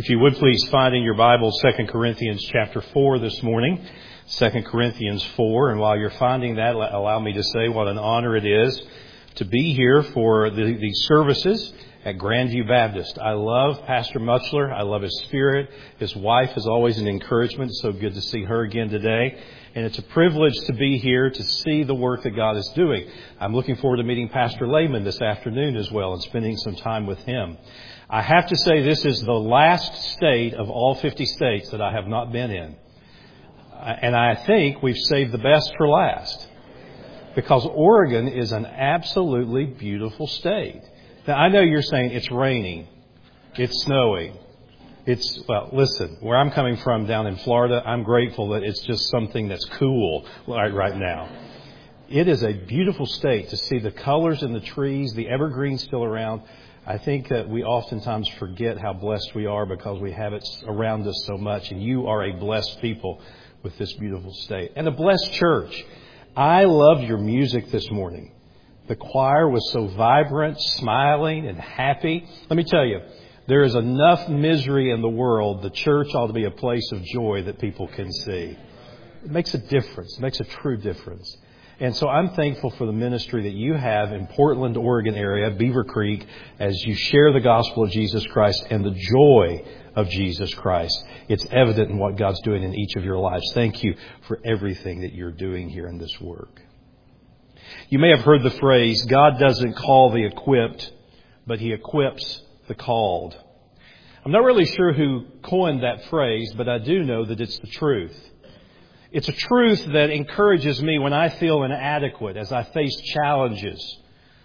If you would please find in your Bible 2 Corinthians chapter 4 this morning. 2 Corinthians 4. And while you're finding that, allow me to say what an honor it is to be here for these services at Grandview Baptist. I love Pastor Mutchler. I love his spirit. His wife is always an encouragement. It's so good to see her again today. And it's a privilege to be here to see the work that God is doing. I'm looking forward to meeting Pastor Lehman this afternoon as well and spending some time with him. I have to say this is the last state of all 50 states that I have not been in. And I think we've saved the best for last. Because Oregon is an absolutely beautiful state. Now, I know you're saying it's raining, it's snowing. Well, listen, where I'm coming from down in Florida, I'm grateful that it's just something that's cool right now. It is a beautiful state to see the colors in the trees, the evergreens still around. I think that we oftentimes forget how blessed we are because we have it around us so much. And you are a blessed people with this beautiful state. And a blessed church. I loved your music this morning. The choir was so vibrant, smiling, and happy. Let me tell you, there is enough misery in the world. The church ought to be a place of joy that people can see. It makes a difference. It makes a true difference. And so I'm thankful for the ministry that you have in Portland, Oregon area, Beaver Creek, as you share the gospel of Jesus Christ and the joy of Jesus Christ. It's evident in what God's doing in each of your lives. Thank you for everything that you're doing here in this work. You may have heard the phrase, God doesn't call the equipped, but He equips the called. I'm not really sure who coined that phrase, but I do know that it's the truth. It's a truth that encourages me when I feel inadequate, as I face challenges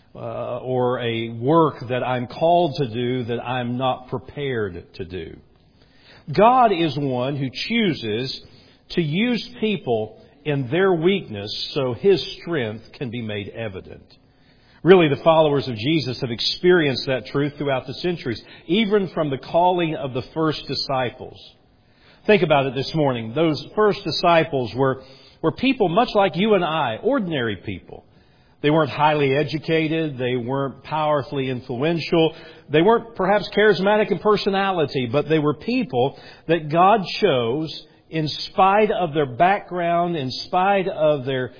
or a work that I'm called to do that I'm not prepared to do. God is one who chooses to use people in their weakness so His strength can be made evident. Really, the followers of Jesus have experienced that truth throughout the centuries, even from the calling of the first disciples. Think about it this morning. Those first disciples were people much like you and I, ordinary people. They weren't highly educated. They weren't powerfully influential. They weren't perhaps charismatic in personality, but they were people that God chose in spite of their background, in spite of their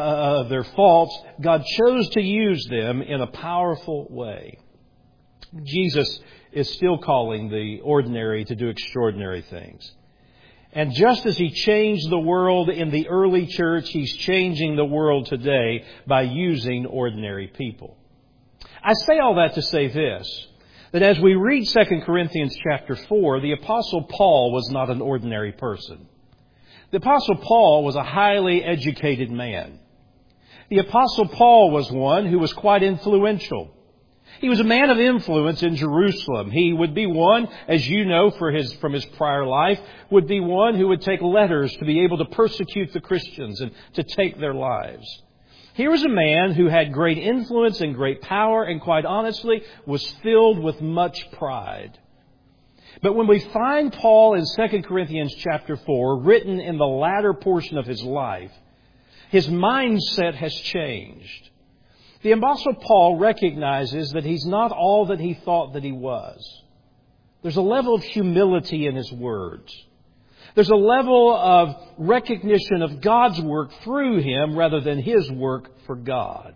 faults. God chose to use them in a powerful way. Jesus is still calling the ordinary to do extraordinary things. And just as He changed the world in the early church, He's changing the world today by using ordinary people. I say all that to say this, that as we read 2 Corinthians chapter 4, the Apostle Paul was not an ordinary person. The Apostle Paul was a highly educated man. The Apostle Paul was one who was quite influential. He was a man of influence in Jerusalem. He would be one, as you know from his prior life, would be one who would take letters to be able to persecute the Christians and to take their lives. Here was a man who had great influence and great power and quite honestly was filled with much pride. But when we find Paul in 2 Corinthians chapter 4, written in the latter portion of his life, his mindset has changed. The Apostle Paul recognizes that he's not all that he thought that he was. There's a level of humility in his words. There's a level of recognition of God's work through him rather than his work for God.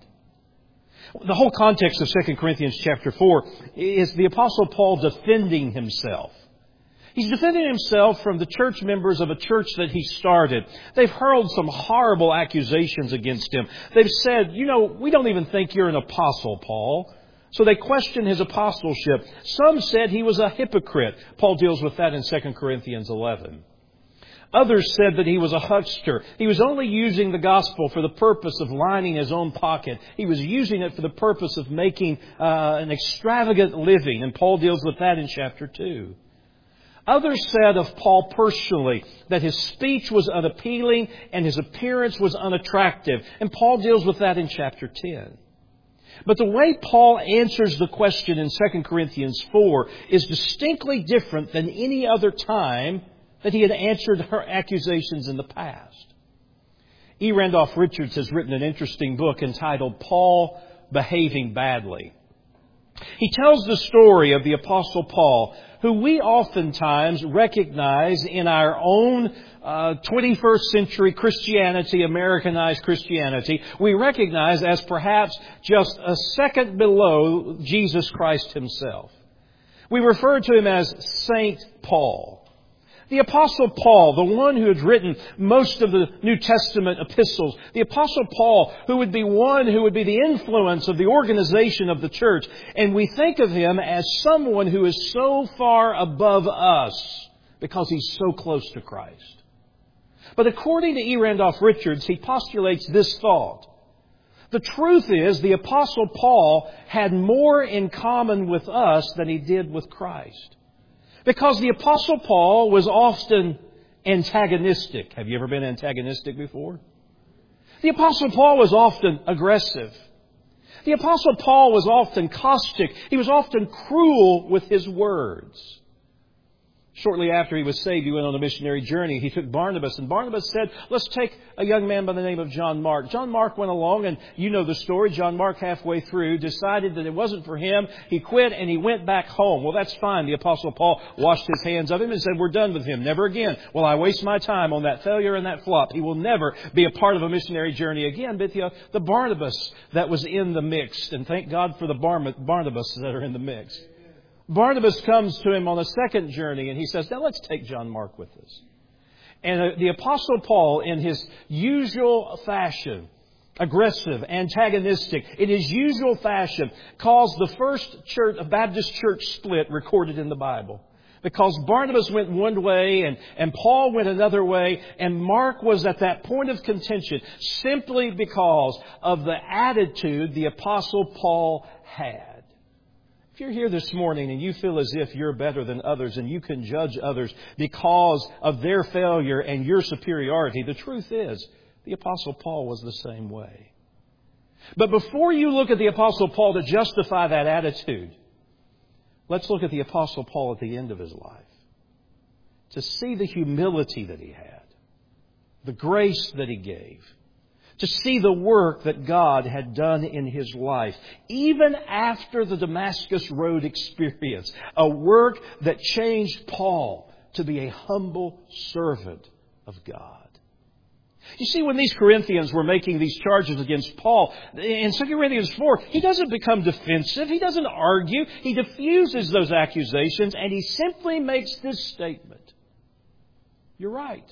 The whole context of 2 Corinthians chapter 4 is the Apostle Paul defending himself. He's defending himself from the church members of a church that he started. They've hurled some horrible accusations against him. They've said, we don't even think you're an apostle, Paul. So they questioned his apostleship. Some said he was a hypocrite. Paul deals with that in 2 Corinthians 11. Others said that he was a huckster. He was only using the gospel for the purpose of lining his own pocket. He was using it for the purpose of making an extravagant living. And Paul deals with that in chapter 2. Others said of Paul personally that his speech was unappealing and his appearance was unattractive. And Paul deals with that in chapter 10. But the way Paul answers the question in 2 Corinthians 4 is distinctly different than any other time that he had answered her accusations in the past. E. Randolph Richards has written an interesting book entitled Paul Behaving Badly. He tells the story of the Apostle Paul who we oftentimes recognize in our own 21st century Christianity, Americanized Christianity, we recognize as perhaps just a second below Jesus Christ Himself. We refer to him as Saint Paul. The Apostle Paul, the one who had written most of the New Testament epistles. The Apostle Paul, who would be one who would be the influence of the organization of the church. And we think of him as someone who is so far above us because he's so close to Christ. But according to E. Randolph Richards, he postulates this thought. The truth is, the Apostle Paul had more in common with us than he did with Christ. Because the Apostle Paul was often antagonistic. Have you ever been antagonistic before? The Apostle Paul was often aggressive. The Apostle Paul was often caustic. He was often cruel with his words. Shortly after he was saved, he went on a missionary journey. He took Barnabas, and Barnabas said, let's take a young man by the name of John Mark. John Mark went along, and you know the story. John Mark, halfway through, decided that it wasn't for him. He quit, and he went back home. Well, that's fine. The Apostle Paul washed his hands of him and said, we're done with him. Never again will I waste my time on that failure and that flop. He will never be a part of a missionary journey again. But the Barnabas that was in the mix, and thank God for the Barnabas that are in the mix. Barnabas comes to him on a second journey and he says, now let's take John Mark with us. And the Apostle Paul, in his usual fashion, aggressive, antagonistic, in his usual fashion, caused the first church, a Baptist church split recorded in the Bible. Because Barnabas went one way and Paul went another way, and Mark was at that point of contention simply because of the attitude the Apostle Paul had. If you're here this morning and you feel as if you're better than others and you can judge others because of their failure and your superiority, the truth is, the Apostle Paul was the same way. But before you look at the Apostle Paul to justify that attitude, let's look at the Apostle Paul at the end of his life. To see the humility that he had, the grace that he gave, to see the work that God had done in his life, even after the Damascus Road experience, a work that changed Paul to be a humble servant of God. You see, when these Corinthians were making these charges against Paul, in 2 Corinthians 4, he doesn't become defensive. He doesn't argue. He diffuses those accusations, and he simply makes this statement. You're right.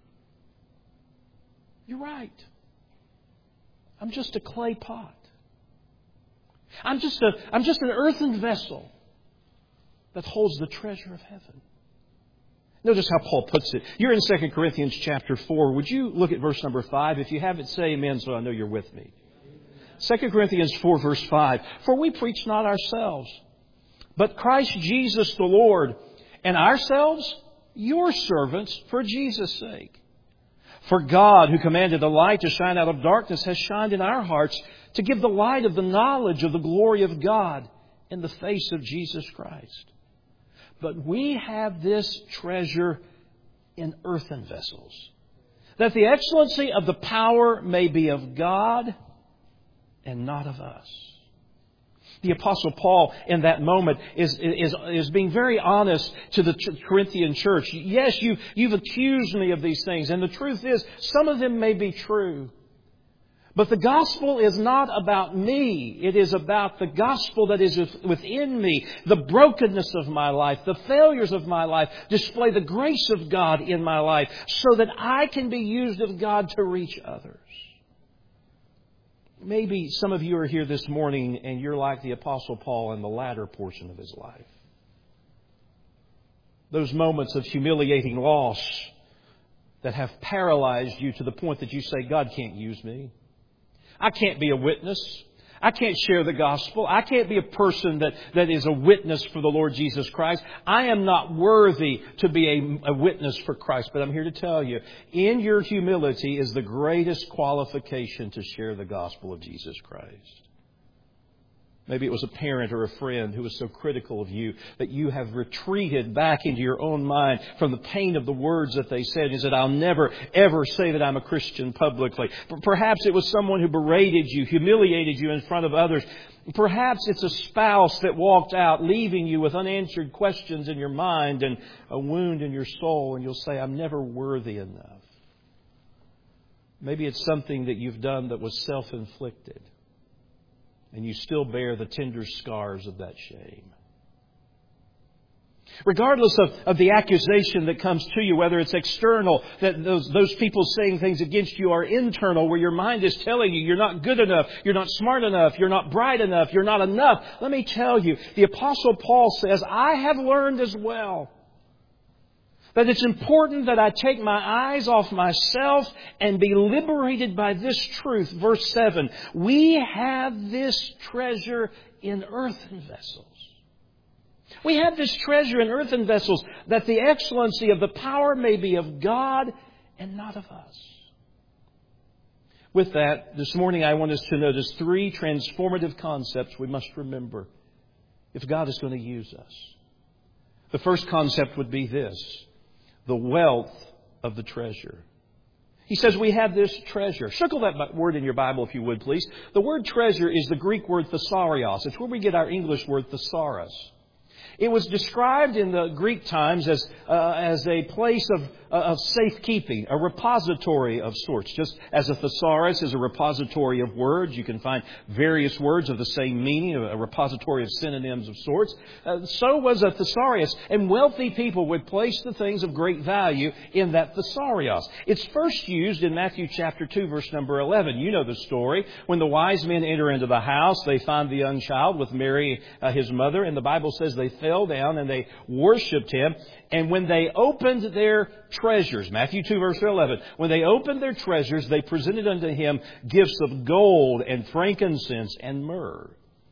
You're right. I'm just a clay pot. I'm just an earthen vessel that holds the treasure of heaven. Notice how Paul puts it. You're in 2 Corinthians chapter 4. Would you look at verse number 5? If you have it, say amen so I know you're with me. 2 Corinthians 4 verse 5. For we preach not ourselves, but Christ Jesus the Lord, and ourselves your servants for Jesus' sake. For God, who commanded the light to shine out of darkness, has shined in our hearts to give the light of the knowledge of the glory of God in the face of Jesus Christ. But we have this treasure in earthen vessels, that the excellency of the power may be of God and not of us. The Apostle Paul in that moment is being very honest to the Corinthian church. Yes, you've accused me of these things. And the truth is, some of them may be true. But the gospel is not about me. It is about the gospel that is within me. The brokenness of my life, the failures of my life display the grace of God in my life so that I can be used of God to reach others. Maybe some of you are here this morning and you're like the Apostle Paul in the latter portion of his life. Those moments of humiliating loss that have paralyzed you to the point that you say, God can't use me. I can't be a witness. I can't share the gospel. I can't be a person that is a witness for the Lord Jesus Christ. I am not worthy to be a witness for Christ. But I'm here to tell you, in your humility is the greatest qualification to share the gospel of Jesus Christ. Maybe it was a parent or a friend who was so critical of you that you have retreated back into your own mind from the pain of the words that they said. You said, I'll never, ever say that I'm a Christian publicly. Perhaps it was someone who berated you, humiliated you in front of others. Perhaps it's a spouse that walked out, leaving you with unanswered questions in your mind and a wound in your soul, and you'll say, I'm never worthy enough. Maybe it's something that you've done that was self-inflicted, and you still bear the tender scars of that shame. Regardless of the accusation that comes to you, whether it's external, that those people saying things against you, are internal, where your mind is telling you you're not good enough, you're not smart enough, you're not bright enough, you're not enough. Let me tell you, the Apostle Paul says, I have learned as well that it's important that I take my eyes off myself and be liberated by this truth. Verse 7, we have this treasure in earthen vessels. We have this treasure in earthen vessels, that the excellency of the power may be of God and not of us. With that, this morning I want us to notice 3 transformative concepts we must remember if God is going to use us. The first concept would be this: the wealth of the treasure. He says we have this treasure. Circle that word in your Bible if you would, please. The word treasure is the Greek word thesaurios. It's where we get our English word thesaurus. It was described in the Greek times as a place of safekeeping, a repository of sorts. Just as a thesaurus is a repository of words, you can find various words of the same meaning, a repository of synonyms of sorts. So was a thesaurus, and wealthy people would place the things of great value in that thesaurios. It's first used in Matthew chapter 2, verse number 11. You know the story. When the wise men enter into the house, they find the young child with Mary, his mother, and the Bible says they fell down and they worshipped Him. And when they opened their treasures, Matthew 2 verse 11, when they opened their treasures, they presented unto Him gifts of gold and frankincense and myrrh.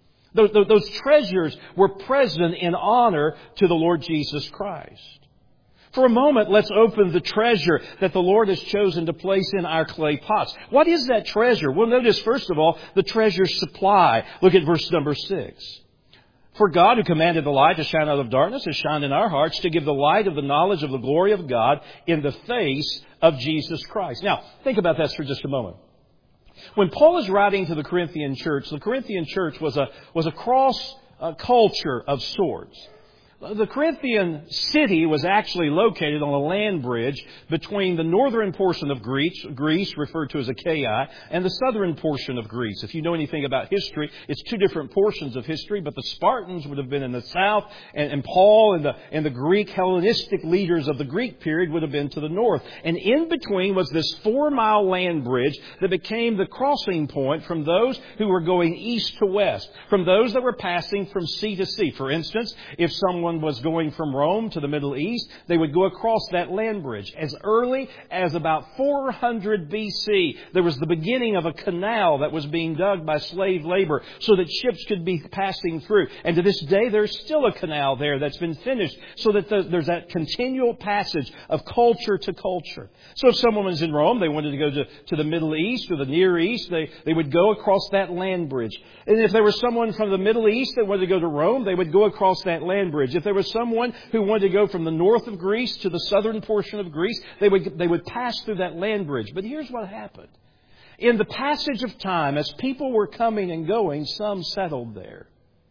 Those treasures were present in honor to the Lord Jesus Christ. For a moment, let's open the treasure that the Lord has chosen to place in our clay pots. What is that treasure? Well, notice, first of all, the treasure's supply. Look at verse number 6. For God, who commanded the light to shine out of darkness, has shined in our hearts to give the light of the knowledge of the glory of God in the face of Jesus Christ. Now, think about that for just a moment. When Paul is writing to the Corinthian church was a cross culture of sorts. The Corinthian city was actually located on a land bridge between the northern portion of Greece, referred to as Achaia, and the southern portion of Greece. If you know anything about history, it's 2 different portions of history, but the Spartans would have been in the south, and Paul and the Greek Hellenistic leaders of the Greek period would have been to the north. And in between was this 4-mile land bridge that became the crossing point from those who were going east to west, from those that were passing from sea to sea. For instance, if someone was going from Rome to the Middle East, they would go across that land bridge. As early as about 400 BC, there was the beginning of a canal that was being dug by slave labor so that ships could be passing through. And to this day, there's still a canal there that's been finished so that there's that continual passage of culture to culture. So if someone was in Rome, they wanted to go to the Middle East or the Near East, they would go across that land bridge. And if there was someone from the Middle East that wanted to go to Rome, they would go across that land bridge. If there was someone who wanted to go from the north of Greece to the southern portion of Greece, they would pass through that land bridge. But here's what happened. In the passage of time, as people were coming and going, some settled there.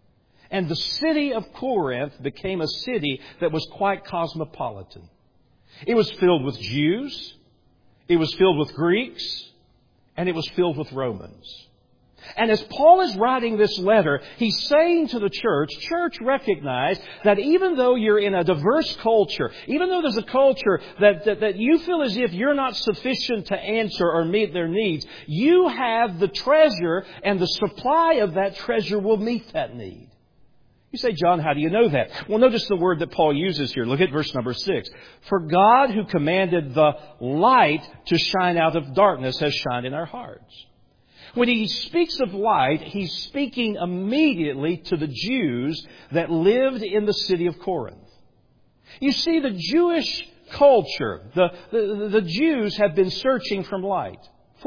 And the city of Corinth became a city that was quite cosmopolitan. It was filled with Jews, it was filled with Greeks, and it was filled with Romans. And as Paul is writing this letter, he's saying to the church, recognize that even though you're in a diverse culture, even though there's a culture that you feel as if you're not sufficient to answer or meet their needs, you have the treasure, and the supply of that treasure will meet that need. You say, John, how do you know that? Well, notice the word that Paul uses here. Look at verse number 6. For God, who commanded the light to shine out of darkness, has shined in our hearts. When he speaks of light, he's speaking immediately to the Jews that lived in the city of Corinth. You see, the Jewish culture, the Jews have been searching for light.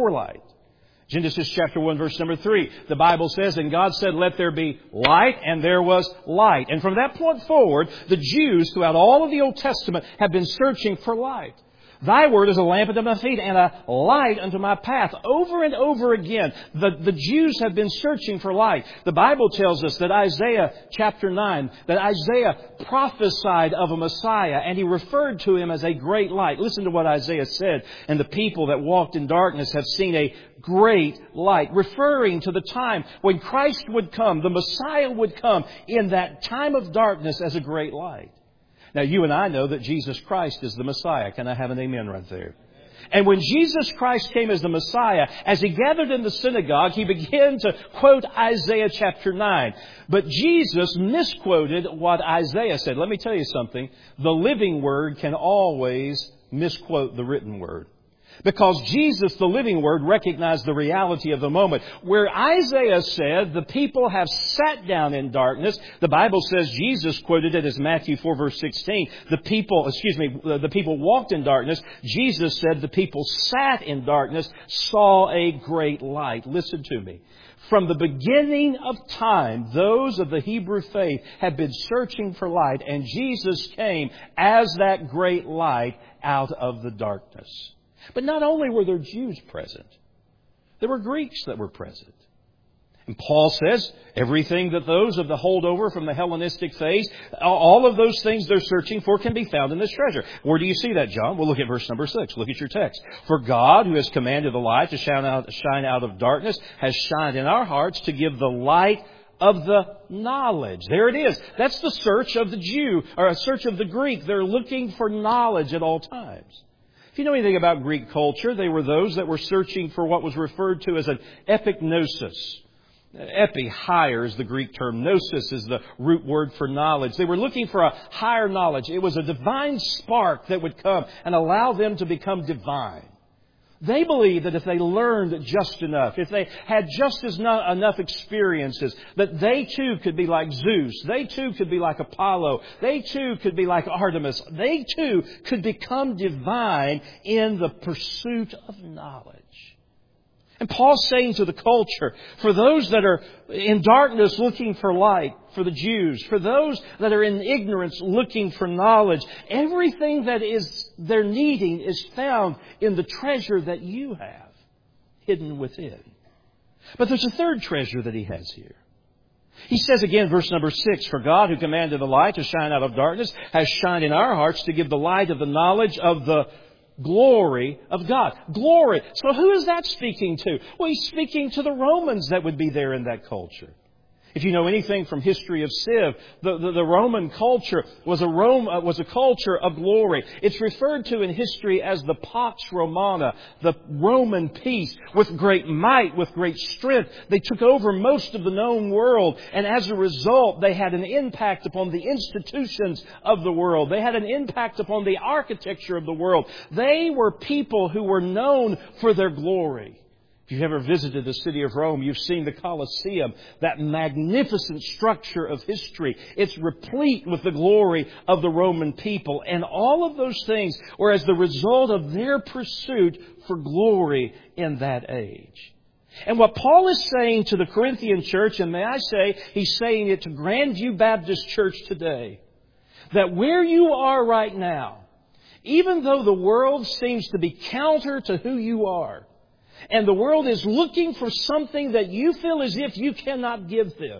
Genesis chapter 1, verse number 3, the Bible says, and God said, let there be light, and there was light. And from that point forward, the Jews throughout all of the Old Testament have been searching for light. Thy word is a lamp unto my feet and a light unto my path. Over and over again, the Jews have been searching for light. The Bible tells us that Isaiah chapter 9, that Isaiah prophesied of a Messiah and he referred to him as a great light. Listen to what Isaiah said. And the people that walked in darkness have seen a great light, referring to the time when Christ would come, the Messiah would come in that time of darkness as a great light. Now, you and I know that Jesus Christ is the Messiah. Can I have an amen right there? And when Jesus Christ came as the Messiah, as he gathered in the synagogue, he began to quote Isaiah chapter 9. But Jesus misquoted what Isaiah said. Let me tell you something. The living word can always misquote the written word. Because Jesus, the living word, recognized the reality of the moment. Where Isaiah said, the people have sat down in darkness, the Bible says Jesus quoted it as Matthew 4 verse 16. The people walked in darkness. Jesus said the people sat in darkness, saw a great light. Listen to me. From the beginning of time, those of the Hebrew faith have been searching for light, and Jesus came as that great light out of the darkness. But not only were there Jews present, there were Greeks that were present. And Paul says everything that those of the holdover from the Hellenistic faith, all of those things they're searching for can be found in this treasure. Where do you see that, John? Well, look at verse number 6. Look at your text. For God, who has commanded the light to shine out of darkness, has shined in our hearts to give the light of the knowledge. There it is. That's the search of the Jew, or a search of the Greek. They're looking for knowledge at all times. If you know anything about Greek culture, they were those that were searching for what was referred to as an epignosis. Epi, higher, is the Greek term. Gnosis is the root word for knowledge. They were looking for a higher knowledge. It was a divine spark that would come and allow them to become divine. They believed that if they learned just enough, if they had just enough experiences, that they too could be like Zeus. They too could be like Apollo. They too could be like Artemis. They too could become divine in the pursuit of knowledge. And Paul's saying to the culture, for those that are in darkness looking for light, for the Jews, for those that are in ignorance looking for knowledge, everything that is they're needing is found in the treasure that you have hidden within. But there's a third treasure that he has here. He says again, verse number 6, for God who commanded the light to shine out of darkness has shined in our hearts to give the light of the knowledge of the glory of God. Glory. So who is that speaking to? Well, he's speaking to the Romans that would be there in that culture. If you know anything from history of Civ, the Roman culture was a culture of glory. It's referred to in history as the Pax Romana, the Roman peace, with great might, with great strength. They took over most of the known world, and as a result, they had an impact upon the institutions of the world. They had an impact upon the architecture of the world. They were people who were known for their glory. If you've ever visited the city of Rome, you've seen the Colosseum, that magnificent structure of history. It's replete with the glory of the Roman people. And all of those things were as the result of their pursuit for glory in that age. And what Paul is saying to the Corinthian church, and may I say, he's saying it to Grandview Baptist Church today, that where you are right now, even though the world seems to be counter to who you are, and the world is looking for something that you feel as if you cannot give them,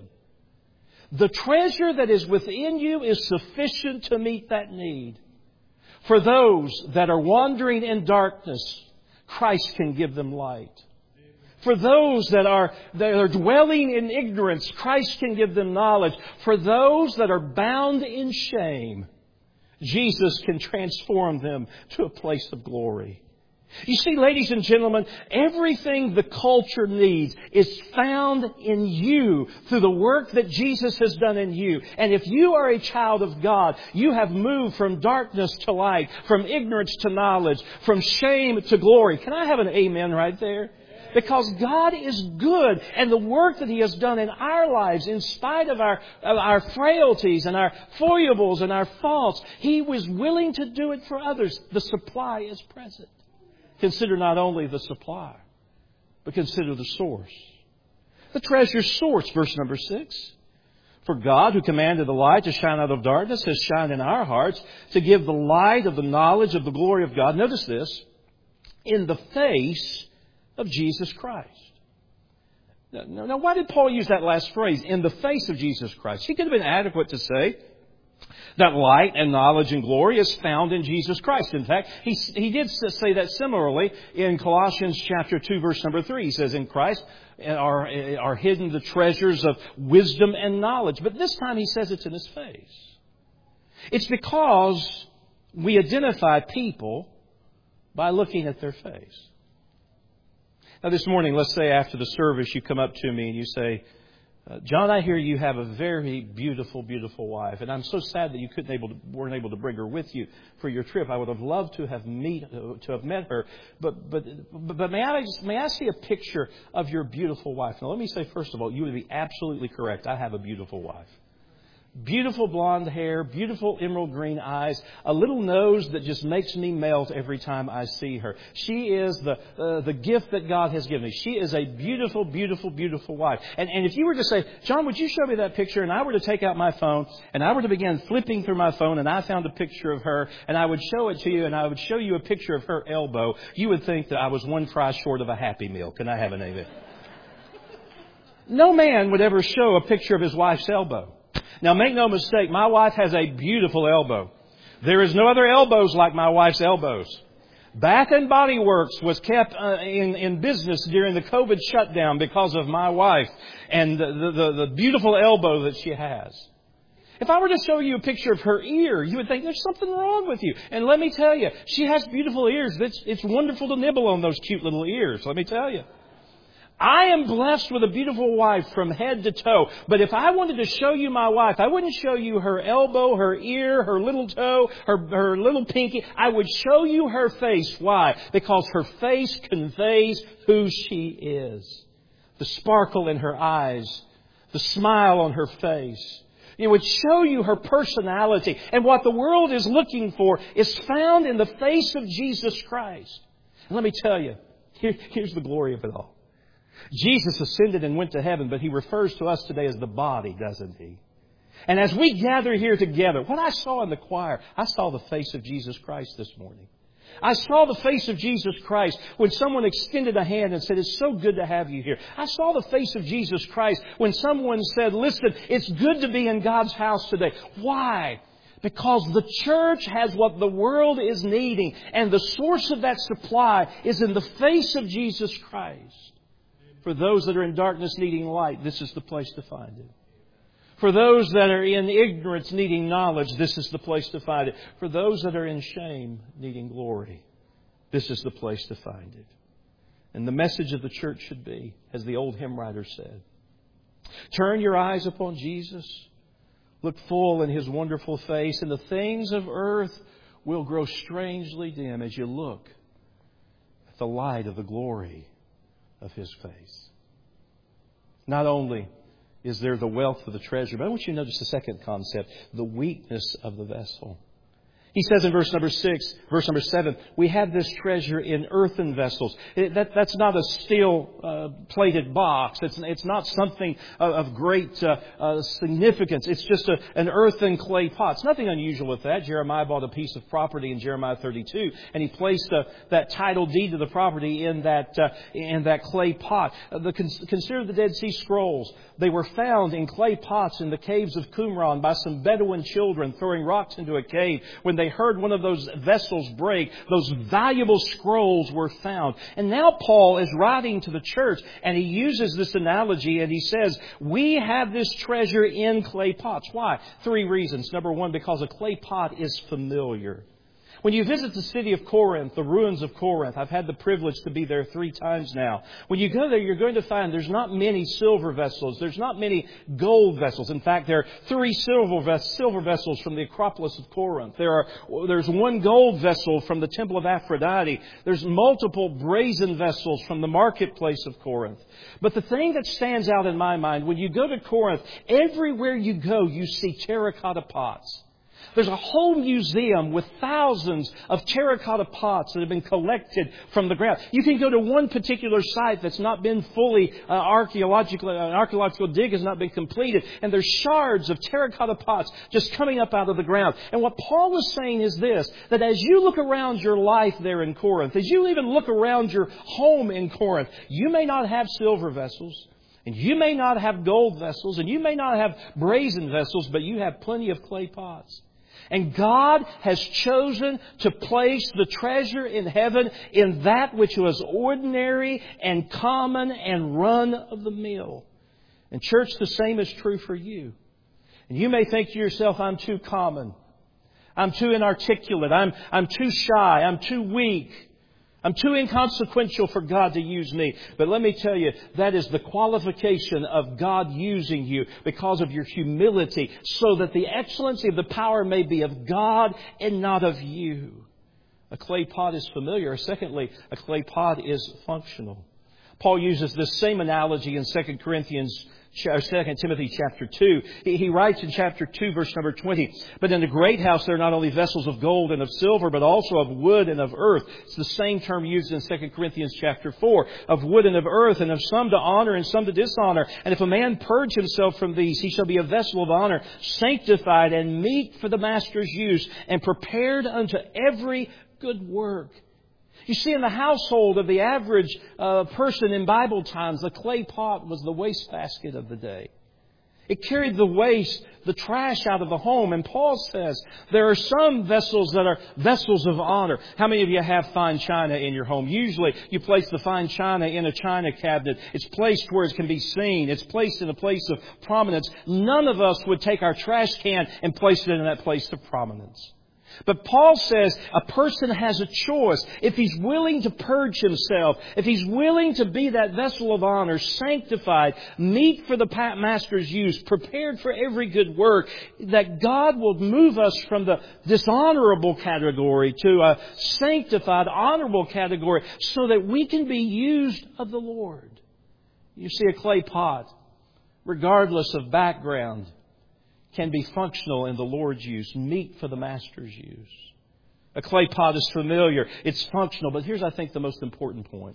the treasure that is within you is sufficient to meet that need. For those that are wandering in darkness, Christ can give them light. For those that are dwelling in ignorance, Christ can give them knowledge. For those that are bound in shame, Jesus can transform them to a place of glory. You see, ladies and gentlemen, everything the culture needs is found in you through the work that Jesus has done in you. And if you are a child of God, you have moved from darkness to light, from ignorance to knowledge, from shame to glory. Can I have an amen right there? Because God is good, and the work that He has done in our lives, in spite of our frailties and our foibles and our faults, He was willing to do it for others. The supply is present. Consider not only the supply, but consider the source. The treasure source, verse number 6. For God, who commanded the light to shine out of darkness, has shined in our hearts to give the light of the knowledge of the glory of God. Notice this, in the face of Jesus Christ. Now, why did Paul use that last phrase, in the face of Jesus Christ? He could have been adequate to say that light and knowledge and glory is found in Jesus Christ. In fact, he did say that similarly in Colossians chapter 2, verse number 3. He says, in Christ are hidden the treasures of wisdom and knowledge. But this time he says it's in His face. It's because we identify people by looking at their face. Now this morning, let's say after the service you come up to me and you say, John, I hear you have a very beautiful, beautiful wife, and I'm so sad that you weren't able to bring her with you for your trip. I would have loved to have met her, but may I see a picture of your beautiful wife? Now, let me say first of all, you would be absolutely correct. I have a beautiful wife. Beautiful blonde hair, beautiful emerald green eyes, a little nose that just makes me melt every time I see her. She is the gift that God has given me. She is a beautiful, beautiful, beautiful wife. And if you were to say, John, would you show me that picture? And I were to take out my phone and I were to begin flipping through my phone and I found a picture of her and I would show it to you and I would show you a picture of her elbow, you would think that I was one fry short of a Happy Meal. Can I have an amen? No man would ever show a picture of his wife's elbow. Now, make no mistake, my wife has a beautiful elbow. There is no other elbows like my wife's elbows. Bath and Body Works was kept in business during the COVID shutdown because of my wife and the beautiful elbow that she has. If I were to show you a picture of her ear, you would think there's something wrong with you. And let me tell you, she has beautiful ears. It's wonderful to nibble on those cute little ears, let me tell you. I am blessed with a beautiful wife from head to toe. But if I wanted to show you my wife, I wouldn't show you her elbow, her ear, her little toe, her little pinky. I would show you her face. Why? Because her face conveys who she is. The sparkle in her eyes, the smile on her face. It would show you her personality. And what the world is looking for is found in the face of Jesus Christ. And let me tell you, here's the glory of it all. Jesus ascended and went to heaven, but He refers to us today as the body, doesn't He? And as we gather here together, what I saw in the choir, I saw the face of Jesus Christ this morning. I saw the face of Jesus Christ when someone extended a hand and said, it's so good to have you here. I saw the face of Jesus Christ when someone said, listen, it's good to be in God's house today. Why? Because the church has what the world is needing, and the source of that supply is in the face of Jesus Christ. For those that are in darkness needing light, this is the place to find it. For those that are in ignorance needing knowledge, this is the place to find it. For those that are in shame needing glory, this is the place to find it. And the message of the church should be, as the old hymn writer said, turn your eyes upon Jesus, look full in His wonderful face, and the things of earth will grow strangely dim as you look at the light of the glory of His face. Not only is there the wealth of the treasure, but I want you to notice the second concept, the weakness of the vessel. He says in verse number 7, we have this treasure in earthen vessels. That's not a steel plated box. It's not something of great significance. It's just an earthen clay pot. It's nothing unusual with that. Jeremiah bought a piece of property in Jeremiah 32, and he placed that title deed to the property in that clay pot. Consider the Dead Sea Scrolls. They were found in clay pots in the caves of Qumran by some Bedouin children throwing rocks into a cave. When they heard one of those vessels break, those valuable scrolls were found. And now Paul is writing to the church, and he uses this analogy, and he says, we have this treasure in clay pots. Why? 3 reasons. Number 1, because a clay pot is familiar. When you visit the city of Corinth, the ruins of Corinth, I've had the privilege to be there 3 times now. When you go there, you're going to find there's not many silver vessels. There's not many gold vessels. In fact, there are 3 silver vessels from the Acropolis of Corinth. There's 1 gold vessel from the Temple of Aphrodite. There's multiple brazen vessels from the marketplace of Corinth. But the thing that stands out in my mind, when you go to Corinth, everywhere you go, you see terracotta pots. There's a whole museum with thousands of terracotta pots that have been collected from the ground. You can go to one particular site that's not been fully an archaeological dig has not been completed, and there's shards of terracotta pots just coming up out of the ground. And what Paul is saying is this, that as you look around your life there in Corinth, as you even look around your home in Corinth, you may not have silver vessels, and you may not have gold vessels, and you may not have brazen vessels, but you have plenty of clay pots. And God has chosen to place the treasure in heaven in that which was ordinary and common and run of the mill. And church, the same is true for you. And you may think to yourself, I'm too common. I'm too inarticulate. I'm too shy. I'm too weak. I'm too inconsequential for God to use me. But let me tell you, that is the qualification of God using you because of your humility, so that the excellency of the power may be of God and not of you. A clay pot is familiar. Secondly, a clay pot is functional. Paul uses this same analogy in 2 Timothy chapter 2. He writes in chapter 2, verse number 20, "But in the great house there are not only vessels of gold and of silver, but also of wood and of earth." It's the same term used in 2 Corinthians chapter 4. "Of wood and of earth, and of some to honor and some to dishonor. And if a man purge himself from these, he shall be a vessel of honor, sanctified and meet for the master's use, and prepared unto every good work." You see, in the household of the average person in Bible times, the clay pot was the wastebasket of the day. It carried the waste, the trash out of the home. And Paul says there are some vessels that are vessels of honor. How many of you have fine china in your home? Usually you place the fine china in a china cabinet. It's placed where it can be seen. It's placed in a place of prominence. None of us would take our trash can and place it in that place of prominence. But Paul says a person has a choice. If he's willing to purge himself, if he's willing to be that vessel of honor, sanctified, meet for the master's use, prepared for every good work, that God will move us from the dishonorable category to a sanctified, honorable category, so that we can be used of the Lord. You see, a clay pot, regardless of background, can be functional in the Lord's use, meet for the Master's use. A clay pot is familiar. It's functional. But here's, I think, the most important point.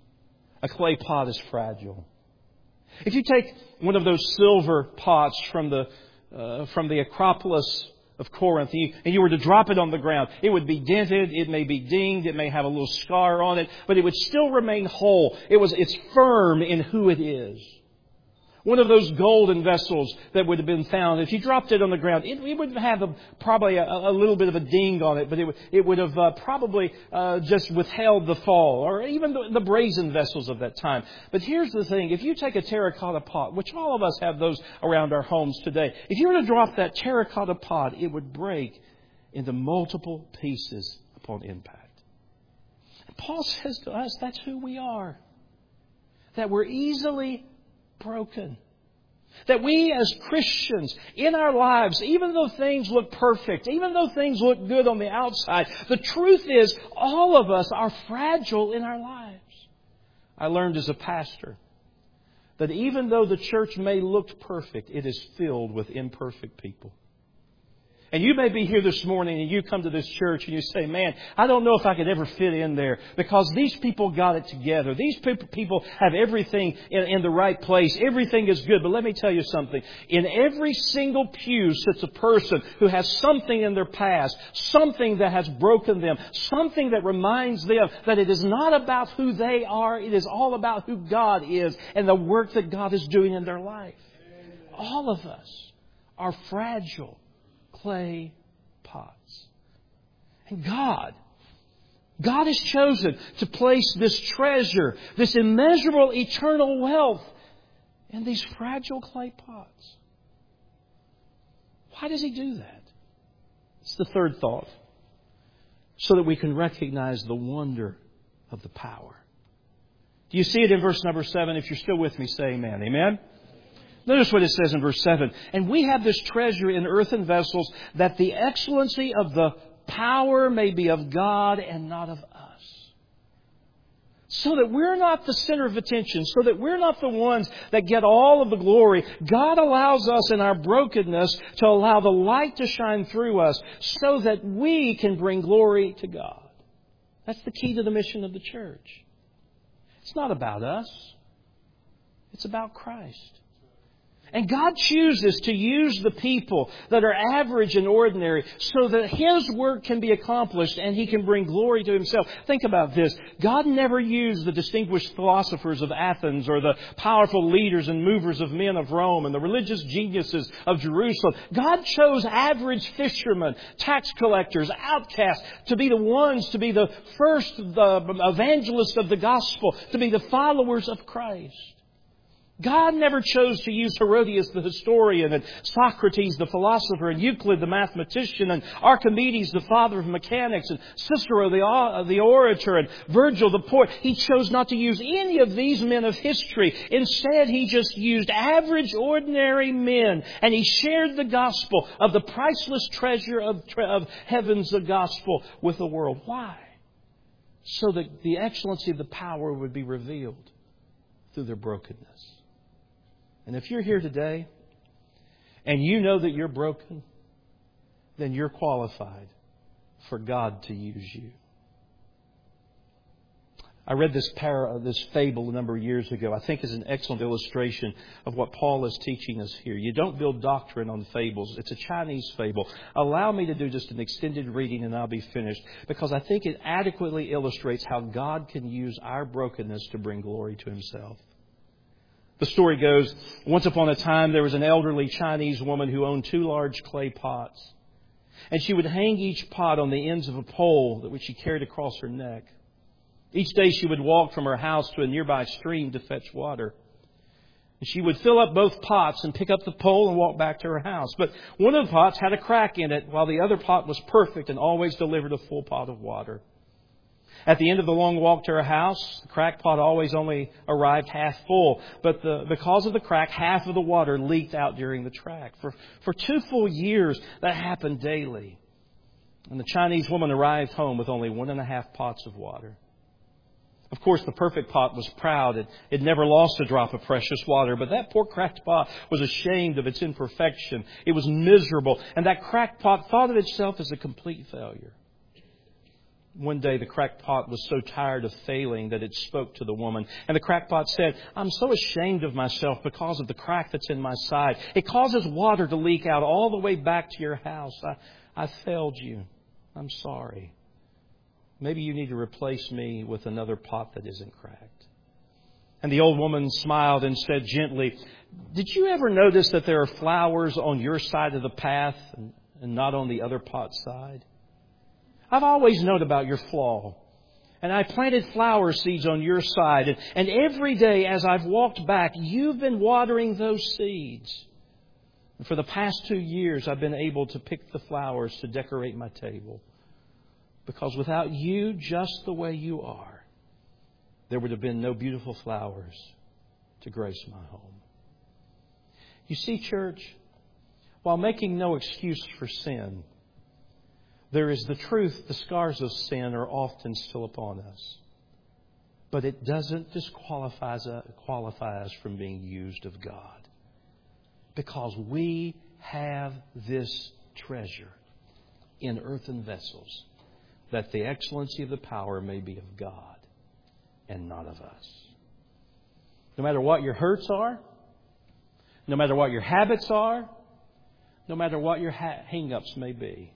A clay pot is fragile. If you take one of those silver pots from the Acropolis of Corinth, and you were to drop it on the ground, it would be dented, it may be dinged, it may have a little scar on it, but it would still remain whole. It's firm in who it is. One of those golden vessels that would have been found, if you dropped it on the ground, it would have probably a little bit of a ding on it, but it would have probably just withheld the fall, or even the brazen vessels of that time. But here's the thing. If you take a terracotta pot, which all of us have those around our homes today, if you were to drop that terracotta pot, it would break into multiple pieces upon impact. And Paul says to us, that's who we are. That we're easily broken. That we as Christians in our lives, even though things look perfect, even though things look good on the outside, the truth is all of us are fragile in our lives. I learned as a pastor that even though the church may look perfect, it is filled with imperfect people. And you may be here this morning and you come to this church and you say, man, I don't know if I could ever fit in there because these people got it together. These people have everything in the right place. Everything is good. But let me tell you something. In every single pew sits a person who has something in their past, something that has broken them, something that reminds them that it is not about who they are. It is all about who God is and the work that God is doing in their life. All of us are fragile clay pots. And God has chosen to place this treasure, this immeasurable eternal wealth in these fragile clay pots. Why does He do that? It's the third thought. So that we can recognize the wonder of the power. Do you see it in verse number 7? If you're still with me, say amen. Amen? Notice what it says in verse 7. And we have this treasure in earthen vessels, that the excellency of the power may be of God and not of us. So that we're not the center of attention, so that we're not the ones that get all of the glory. God allows us in our brokenness to allow the light to shine through us so that we can bring glory to God. That's the key to the mission of the church. It's not about us. It's about Christ. And God chooses to use the people that are average and ordinary so that His work can be accomplished and He can bring glory to Himself. Think about this. God never used the distinguished philosophers of Athens or the powerful leaders and movers of men of Rome and the religious geniuses of Jerusalem. God chose average fishermen, tax collectors, outcasts to be the ones, to be the first evangelists of the gospel, to be the followers of Christ. God never chose to use Herodias the historian and Socrates the philosopher and Euclid the mathematician and Archimedes the father of mechanics and Cicero the orator and Virgil the poet. He chose not to use any of these men of history. Instead, He just used average, ordinary men, and He shared the gospel of the priceless treasure of heaven's gospel with the world. Why? So that the excellency of the power would be revealed through their brokenness. And if you're here today and you know that you're broken, then you're qualified for God to use you. I read this fable a number of years ago. I think is an excellent illustration of what Paul is teaching us here. You don't build doctrine on fables. It's a Chinese fable. Allow me to do just an extended reading and I'll be finished, because I think it adequately illustrates how God can use our brokenness to bring glory to Himself. The story goes, once upon a time there was an elderly Chinese woman who owned 2 large clay pots. And she would hang each pot on the ends of a pole that which she carried across her neck. Each day she would walk from her house to a nearby stream to fetch water. And she would fill up both pots and pick up the pole and walk back to her house. But one of the pots had a crack in it, while the other pot was perfect and always delivered a full pot of water. At the end of the long walk to her house, the cracked pot always only arrived half full. But because of the crack, half of the water leaked out during the trek. For 2 full years, that happened daily. And the Chinese woman arrived home with only 1.5 pots of water. Of course, the perfect pot was proud. It never lost a drop of precious water. But that poor cracked pot was ashamed of its imperfection. It was miserable. And that cracked pot thought of itself as a complete failure. One day the cracked pot was so tired of failing that it spoke to the woman. And the cracked pot said, "I'm so ashamed of myself because of the crack that's in my side. It causes water to leak out all the way back to your house. I failed you. I'm sorry. Maybe you need to replace me with another pot that isn't cracked." And the old woman smiled and said gently, "Did you ever notice that there are flowers on your side of the path and not on the other pot's side? I've always known about your flaw. And I planted flower seeds on your side. And every day as I've walked back, you've been watering those seeds. And for the past 2 years, I've been able to pick the flowers to decorate my table. Because without you, just the way you are, there would have been no beautiful flowers to grace my home." You see, church, while making no excuse for sin, there is the truth, the scars of sin are often still upon us. But it doesn't disqualify us from being used of God. Because we have this treasure in earthen vessels, that the excellency of the power may be of God and not of us. No matter what your hurts are, no matter what your habits are, no matter what your hang-ups may be,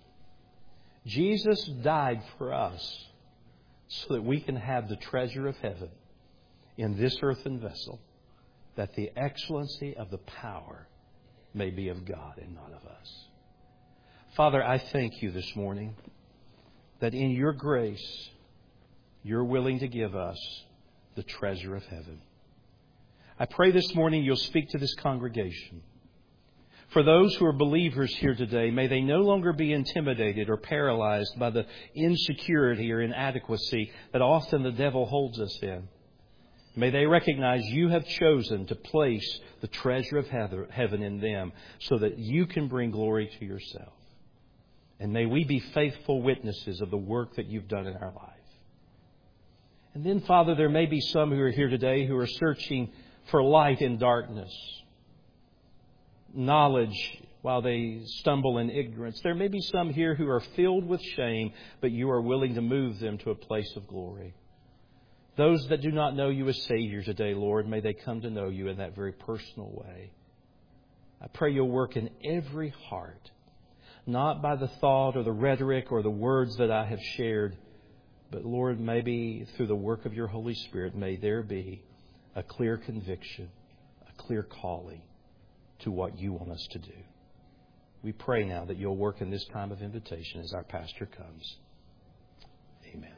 Jesus died for us so that we can have the treasure of heaven in this earthen vessel, that the excellency of the power may be of God and not of us. Father, I thank You this morning that in Your grace, You're willing to give us the treasure of heaven. I pray this morning You'll speak to this congregation. For those who are believers here today, may they no longer be intimidated or paralyzed by the insecurity or inadequacy that often the devil holds us in. May they recognize You have chosen to place the treasure of heaven in them so that You can bring glory to Yourself. And may we be faithful witnesses of the work that You've done in our life. And then, Father, there may be some who are here today who are searching for light in darkness, knowledge while they stumble in ignorance. There may be some here who are filled with shame, but you are willing to move them to a place of glory. Those that do not know you as Savior today, Lord, may they come to know you in that very personal way. I pray you'll work in every heart, not by the thought or the rhetoric or the words that I have shared, but Lord, maybe through the work of your Holy Spirit, may there be a clear conviction, a clear calling to what you want us to do. We pray now that you'll work in this time of invitation as our pastor comes. Amen.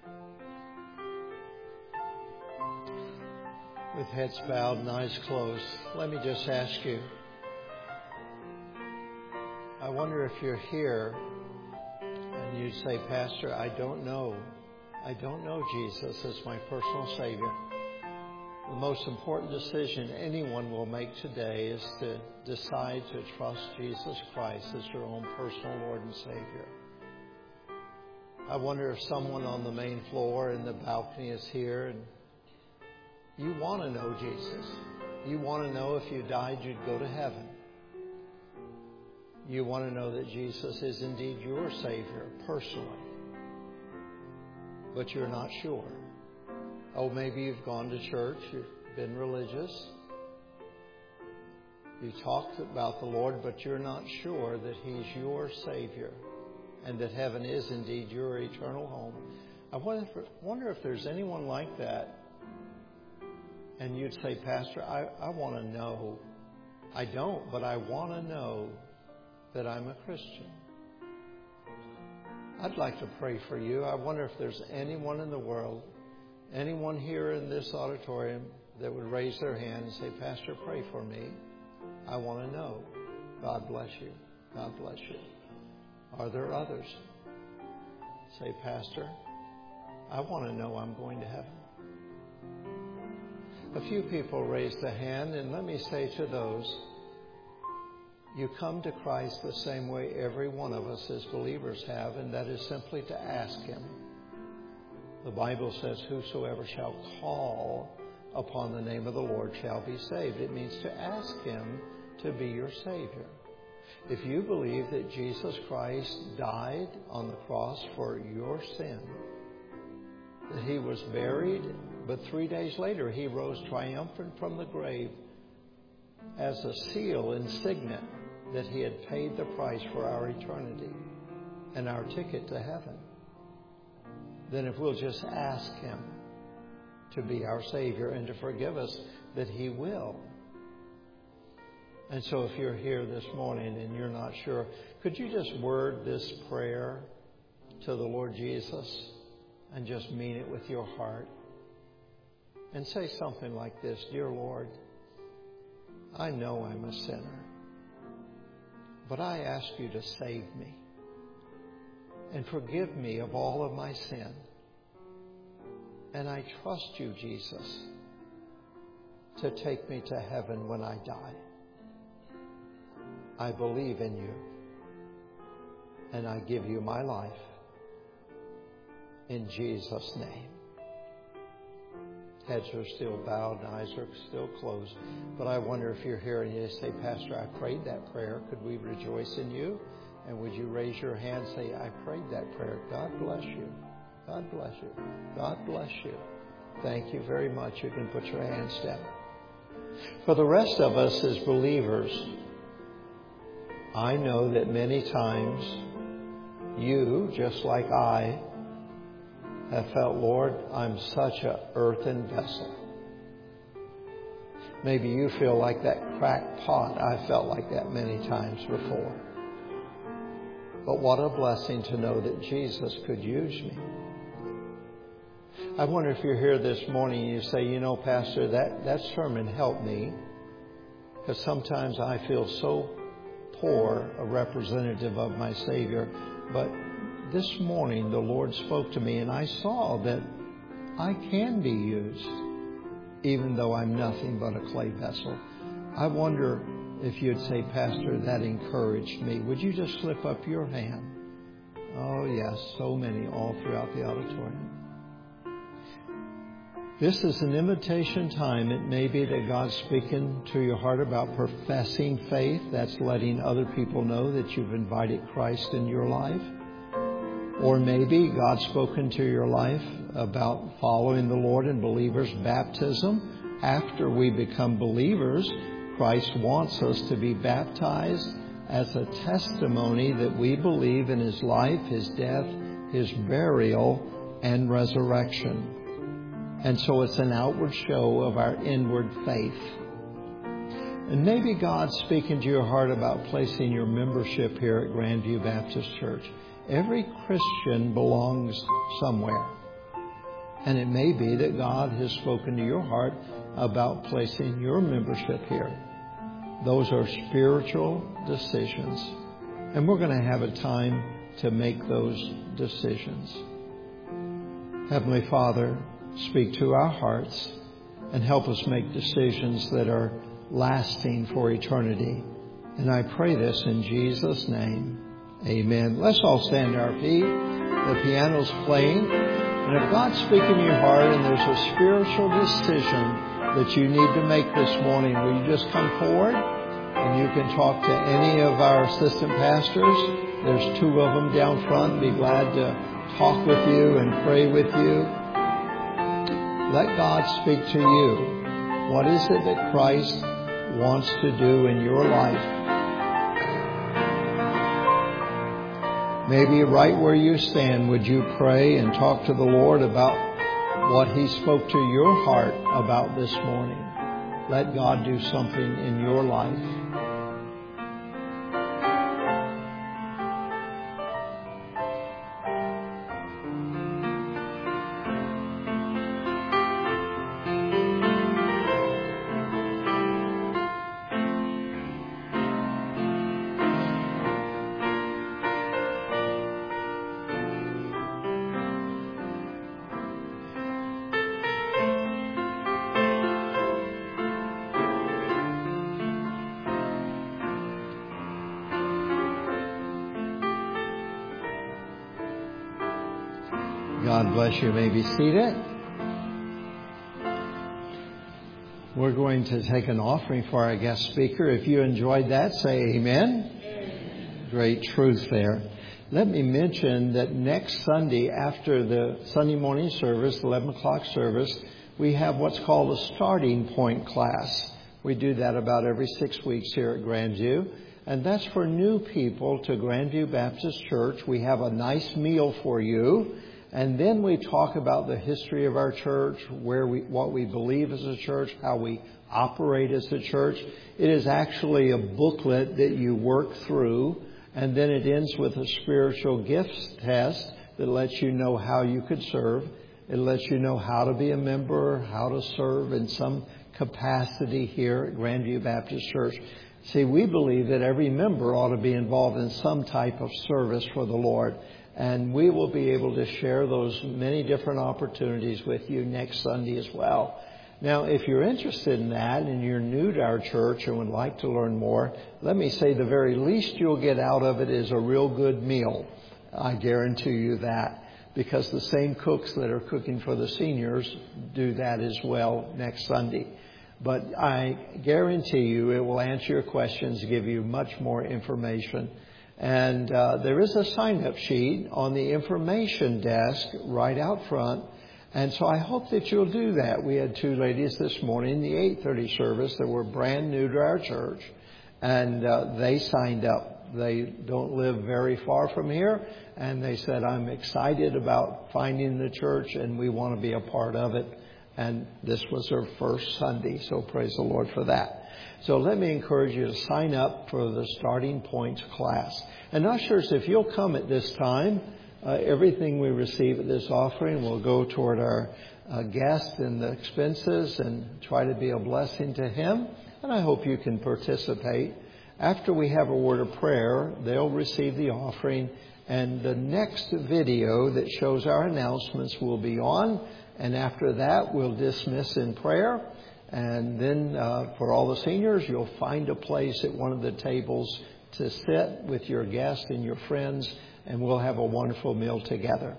With heads bowed and eyes closed, let me just ask you, I wonder if you're here and you say, Pastor, I don't know Jesus as my personal Savior. The most important decision anyone will make today is to decide to trust Jesus Christ as your own personal Lord and Savior. I wonder if someone on the main floor in the balcony is here and you want to know Jesus. You want to know if you died, you'd go to heaven. You want to know that Jesus is indeed your Savior personally. But you're not sure. Oh, maybe you've gone to church, you've been religious, you talked about the Lord, but you're not sure that He's your Savior and that heaven is indeed your eternal home. I wonder if there's anyone like that, and you'd say, Pastor, I want to know. I don't, but I want to know that I'm a Christian. I'd like to pray for you. I wonder if there's anyone in the world, anyone here in this auditorium that would raise their hand and say, Pastor, pray for me. I want to know. God bless you. God bless you. Are there others? Say, Pastor, I want to know I'm going to heaven. A few people raised a hand, and let me say to those, you come to Christ the same way every one of us as believers have, and that is simply to ask Him. The Bible says, whosoever shall call upon the name of the Lord shall be saved. It means to ask Him to be your Savior. If you believe that Jesus Christ died on the cross for your sin, that He was buried, but 3 days later He rose triumphant from the grave as a seal and signet that He had paid the price for our eternity and our ticket to heaven, then if we'll just ask Him to be our Savior and to forgive us, that He will. And so if you're here this morning and you're not sure, could you just word this prayer to the Lord Jesus and just mean it with your heart? And say something like this: Dear Lord, I know I'm a sinner, but I ask you to save me and forgive me of all of my sin. And I trust you, Jesus, to take me to heaven when I die. I believe in you, and I give you my life. In Jesus' name. Heads are still bowed and eyes are still closed. But I wonder if you're here and you say, Pastor, I prayed that prayer. Could we rejoice in you? And would you raise your hand and say, I prayed that prayer. God bless you. God bless you. God bless you. Thank you very much. You can put your hands down. For the rest of us as believers, I know that many times you, just like I, have felt, Lord, I'm such an earthen vessel. Maybe you feel like that cracked pot. I felt like that many times before. But what a blessing to know that Jesus could use me. I wonder if you're here this morning and you say, you know, Pastor, that sermon helped me, because sometimes I feel so poor a representative of my Savior. But this morning the Lord spoke to me and I saw that I can be used even though I'm nothing but a clay vessel. I wonder if you'd say, Pastor, that encouraged me. Would you just slip up your hand? Oh yes, so many all throughout the auditorium. This is an invitation time. It may be that God's speaking to your heart about professing faith. That's letting other people know that you've invited Christ in your life. Or maybe God's spoken to your life about following the Lord in believers' baptism. After we become believers, Christ wants us to be baptized as a testimony that we believe in His life, His death, His burial, and resurrection. And so it's an outward show of our inward faith. And maybe God's speaking to your heart about placing your membership here at Grandview Baptist Church. Every Christian belongs somewhere. And it may be that God has spoken to your heart about placing your membership here. Those are spiritual decisions. And we're going to have a time to make those decisions. Heavenly Father, speak to our hearts and help us make decisions that are lasting for eternity. And I pray this in Jesus' name. Amen. Let's all stand to our feet. The piano's playing. And if God's speaking to your heart and there's a spiritual decision that you need to make this morning, will you just come forward? And you can talk to any of our assistant pastors. There's 2 of them down front. Be glad to talk with you and pray with you. Let God speak to you. What is it that Christ wants to do in your life? Maybe right where you stand, would you pray and talk to the Lord about what He spoke to your heart about this morning? Let God do something in your life. God bless you. You may be seated. We're going to take an offering for our guest speaker. If you enjoyed that, say amen. Amen. Great truth there. Let me mention that next Sunday, after the Sunday morning service, 11 o'clock service, we have what's called a starting point class. We do that about every 6 weeks here at Grandview. And that's for new people to Grandview Baptist Church. We have a nice meal for you. And then we talk about the history of our church, what we believe as a church, how we operate as a church. It is actually a booklet that you work through, and then it ends with a spiritual gifts test that lets you know how you could serve. It lets you know how to be a member, how to serve in some capacity here at Grandview Baptist Church. See, we believe that every member ought to be involved in some type of service for the Lord. And we will be able to share those many different opportunities with you next Sunday as well. Now, if you're interested in that and you're new to our church and would like to learn more, let me say the very least you'll get out of it is a real good meal. I guarantee you that, because the same cooks that are cooking for the seniors do that as well next Sunday. But I guarantee you it will answer your questions, give you much more information. And there is a sign-up sheet on the information desk right out front. And so I hope that you'll do that. We had 2 ladies this morning in the 8:30 service that were brand new to our church. And they signed up. They don't live very far from here. And they said, I'm excited about finding the church and we want to be a part of it. And this was their first Sunday. So praise the Lord for that. So let me encourage you to sign up for the Starting Points class. And ushers, if you'll come at this time, everything we receive at this offering will go toward our guest and the expenses and try to be a blessing to him. And I hope you can participate. After we have a word of prayer, they'll receive the offering. And the next video that shows our announcements will be on. And after that, we'll dismiss in prayer. And then for all the seniors, you'll find a place at one of the tables to sit with your guests and your friends, and we'll have a wonderful meal together.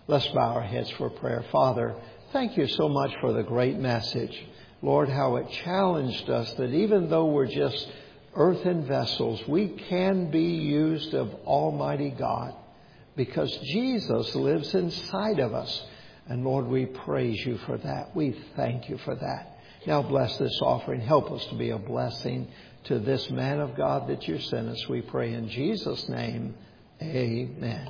Let's bow our heads for prayer. Father, thank you so much for the great message. Lord, how it challenged us that even though we're just earthen vessels, we can be used of Almighty God because Jesus lives inside of us. And Lord, we praise you for that. We thank you for that. Now bless this offering. Help us to be a blessing to this man of God that you sent us. We pray in Jesus' name. Amen.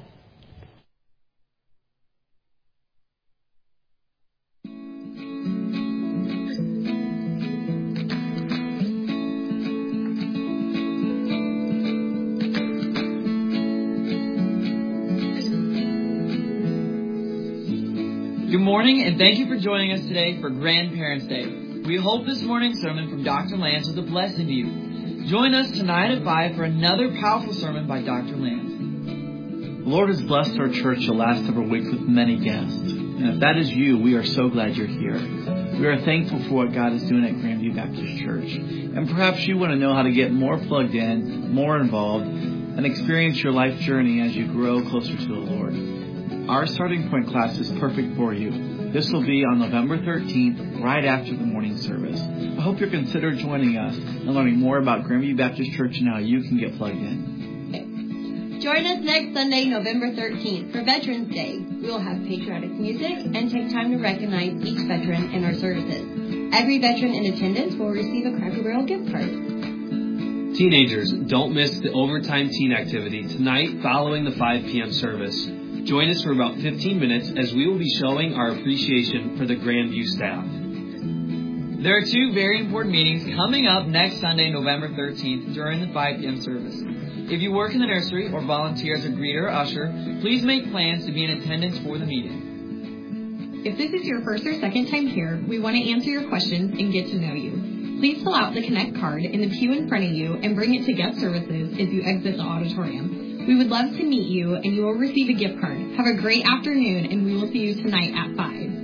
Good morning, and thank you for joining us today for Grandparents' Day. We hope this morning's sermon from Dr. Lance was a blessing to you. Join us tonight at 5 for another powerful sermon by Dr. Lance. The Lord has blessed our church the last several weeks with many guests. And if that is you, we are so glad you're here. We are thankful for what God is doing at Grandview Baptist Church. And perhaps you want to know how to get more plugged in, more involved, and experience your life journey as you grow closer to the Lord. Our starting point class is perfect for you. This will be on November 13th, right after the morning service. I hope you'll consider joining us and learning more about Grandview Baptist Church and how you can get plugged in. Join us next Sunday, November 13th for Veterans Day. We will have patriotic music and take time to recognize each veteran in our services. Every veteran in attendance will receive a Cracker Barrel gift card. Teenagers, don't miss the Overtime Teen activity tonight following the 5 p.m. service. Join us for about 15 minutes as we will be showing our appreciation for the Grandview staff. There are 2 very important meetings coming up next Sunday, November 13th, during the 5 p.m. service. If you work in the nursery or volunteer as a greeter or usher, please make plans to be in attendance for the meeting. If this is your first or second time here, we want to answer your questions and get to know you. Please fill out the Connect card in the pew in front of you and bring it to guest services as you exit the auditorium. We would love to meet you, and you will receive a gift card. Have a great afternoon, and we will see you tonight at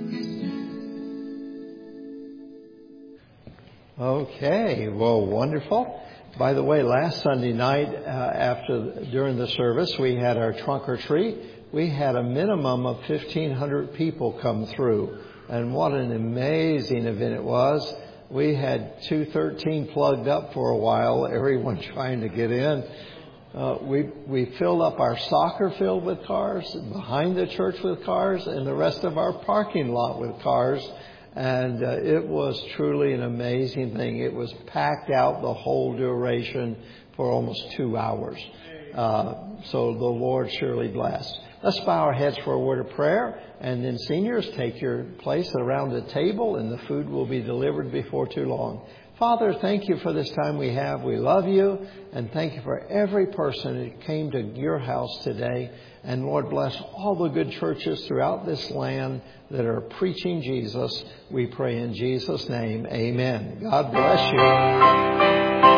5. Okay, well, wonderful. By the way, last Sunday night, during the service, we had our trunk or treat. We had a minimum of 1,500 people come through, and what an amazing event it was. We had 213 plugged up for a while, everyone trying to get in. We filled up our soccer field with cars, behind the church with cars, and the rest of our parking lot with cars. And it was truly an amazing thing. It was packed out the whole duration for almost 2 hours. So the Lord surely blessed. Let's bow our heads for a word of prayer. And then seniors, take your place around the table, and the food will be delivered before too long. Father, thank you for this time we have. We love you, and thank you for every person that came to your house today. And Lord, bless all the good churches throughout this land that are preaching Jesus. We pray in Jesus' name. Amen. God bless you.